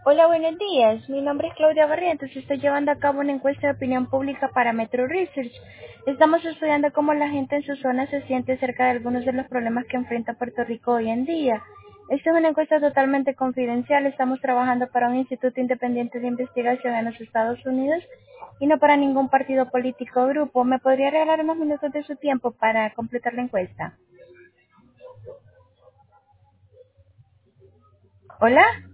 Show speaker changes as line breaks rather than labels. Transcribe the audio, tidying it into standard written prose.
Hola, buenos días. Mi nombre es Claudia Barrientos y estoy llevando a cabo una encuesta de opinión pública para Metro Research. Estamos estudiando cómo la gente en su zona se siente acerca de algunos de los problemas que enfrenta Puerto Rico hoy en día. Esta es una encuesta totalmente confidencial. Estamos trabajando para un instituto independiente de investigación en los Estados Unidos y no para ningún partido político o grupo. ¿Me podría regalar unos minutos de su tiempo para completar la encuesta? Hola.